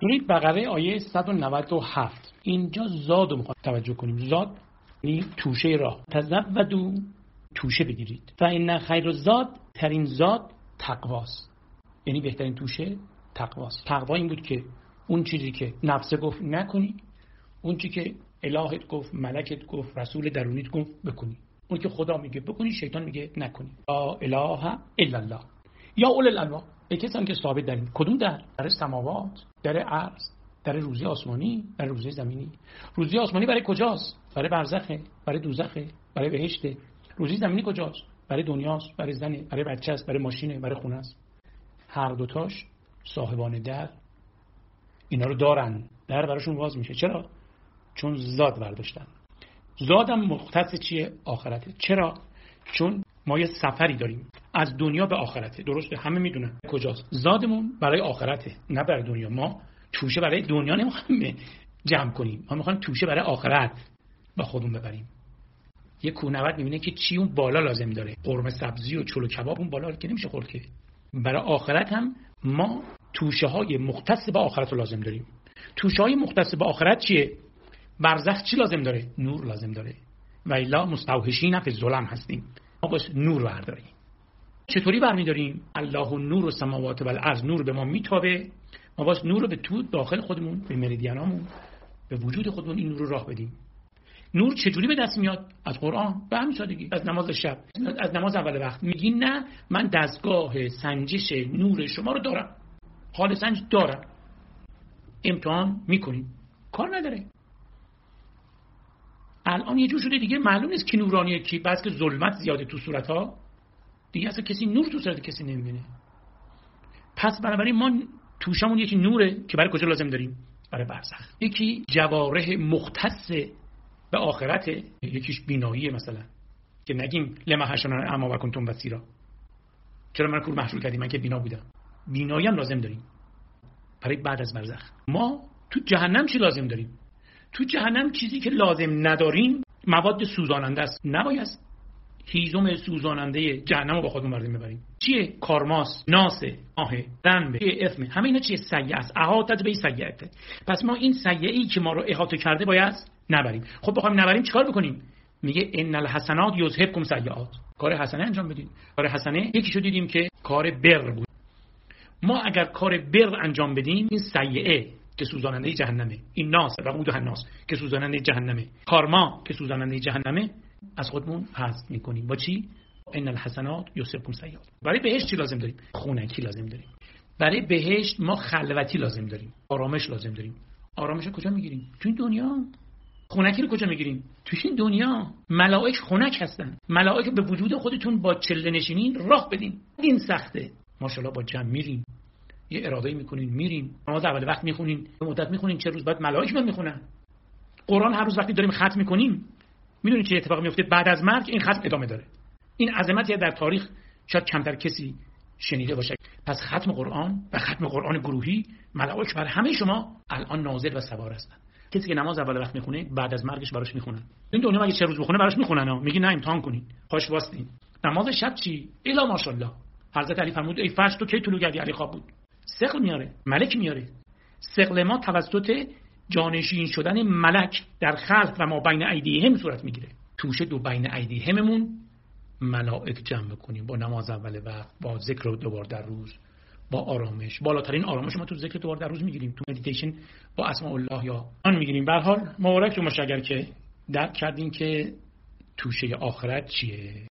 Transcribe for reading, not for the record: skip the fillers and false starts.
سوره بقره آیه 197. اینجا زاد رو میخواد توجه کنیم. زاد یعنی توشه راه. تزودوا، توشه بگیرید. فإن خیر الزاد، ترین زاد تقواست. یعنی بهترین توشه تقواست. تقوا این بود که اون چیزی که نفس گفت نکنی، اون چیزی که الهت گفت، ملکت گفت، رسول درونیت گفت بکنی. اون که خدا میگه بکنی، شیطان میگه نکنی. لا اله الا الله. یا اول الالباب، ای کسانی که ثابت دارین. کدوم در سماوات، در ارض، در روزی آسمانی، در روزی زمینی. روزی آسمانی برای کجاست؟ برای برزخه، برای دوزخه، برای بهشته. روزی زمینی کجاست؟ برای دنیاست، برای زنه، برای بچه‌ست، برای ماشینه، برای خونه است. هر دوتاش صاحبان در اینا رو دارن. در براشون باز میشه. چرا؟ چون زاد برداشتن. زادم مختص چیه؟ آخرته. چرا؟ چون ما یه سفری داریم از دنیا به آخرته. درسته؟ همه میدونن کجاست. زادمون برای آخرته، نه برای دنیا. ما توشه برای دنیا نمیخوایم جمع کنیم، ما میخوایم توشه برای آخرت با خودمون ببریم. یه کوهنورد میبینه که چی اون بالا لازم داره، قرمه سبزی و چلو کباب اون بالا که نمیشه خورد که. برای آخرت هم ما توشه های مختص به آخرت رو لازم داریم. توشه های مختص به آخرت چیه؟ برزخ چی لازم داره؟ نور لازم داره. و الا مستوحشین فی الظلم هستیم. ما باید نور برداریم. چطوری برمیداریم؟ الله نور السماوات و الارض. نور به ما میتابه، ما باید نور رو به تو داخل خودمون، به مریدیانامون، به وجود خودمون این نور رو راه بدیم. نور چجوری به دست میاد؟ از قرآن. به همین سادگی. از نماز شب، از نماز اول وقت. میگی نه من دستگاه سنجش نور شما رو دارم، حال سنج دارم، امتحان میکنیم. کار نداره. الان یه جور شده دیگه معلوم نیست کی نورانیه کی، بس که ظلمت زیاده تو صورت‌ها دیگه، اصلا کسی نور تو صورت کسی نمیبینه. پس بنابراین ما توشمون یکی نوره که برای کجا لازم داریم؟ برای برزخ. یکی جوارح مختص به آخرته، یکیش بیناییه مثلا، که نگیم لما حشرنا اما و کنتم بصیرا. چرا من کور محشور کردیم؟ من که بینا بودم. بینایی هم لازم داریم برای بعد از برزخ. ما تو جهنم چی لازم داریم؟ تو جهنم چیزی که لازم نداریم مواد سوزاننده است. نباید هیزم سوزاننده جهنم رو با خودمون بردیم. چیه؟ کارماس، ناسه، آهه، ذنب، اسم. همه اینا چیه؟ سیئه است. احاطت به سیئه. پس ما این سیئه‌ای که ما رو احاطه کرده باید نبریم. خب بخوایم نبریم چیکار بکنیم؟ میگه ان الحسنات یذهبکم سیئات. کار حسنه انجام بدیم. کار حسنه یکیشو دیدیم که کار بر بود. ما اگر کار بر انجام بدیم، این سیئه که سوزاننده جهنمه، این ناس و قود الناس که سوزاننده جهنمه، کارما که سوزاننده جهنمه، از خودمون حذف میکنیم. با چی؟ ان الحسنات یذهبکم سیئات. برای بهشت چی لازم داریم؟ خونکی لازم داریم. برای بهشت ما خلوتی لازم داریم، آرامش لازم داریم. آرامش کجا میگیریم؟ تو این دنیا. خونکی رو کجا میگیریم؟ تو این دنیا. ملائک خونک هستن. ملائک به وجود خودتون با چله نشینین راه بدین. این سخته. ماشاءالله با جمع میریم، یه اراده میکنین میریم، نماز اول وقت میخونین، به مدت میخونین، چه روز بعد ملائک میان میخونن. قرآن هر روز وقتی داریم ختم میکنیم، میدونید چه اتفاقی میفته؟ بعد از مرگ این ختم ادامه داره. این عظمتی در تاریخ شاید کمتر کسی شنیده باشه. پس ختم قرآن و ختم قرآن گروهی، ملائک بر همه شما الان نازل و سوار هستن. کسی که نماز اول وقت میخونه بعد از مرگش براش میخونن. این دنیا مگه چه روز بخونه براش میخونن ها؟ میگی نه امتحان کنین، پاش واسطین. نماز شب چی؟ الا ماشاءالله. حضرت علی فرمود ای فرش تو کی طلوع کردی؟ علی خواب بود. ثقل میاره، ملک میاره. ثقل ما توسط جانشین شدن ملک در خلق و ما بین ایدیهم صورت میگیره. توشه دو بین ایدیهممون ملائک جمع بکنیم با نماز اول وقت، با ذکر دوبار در روز، با آرامش. بالاترین آرامش ما تو ذکر دوبار در روز میگیریم، تو مدیتیشن با اسماء الله یا آن میگیریم. به هر حال مبارک تو مشاگر که درک کردین که توشه آخرت چیه.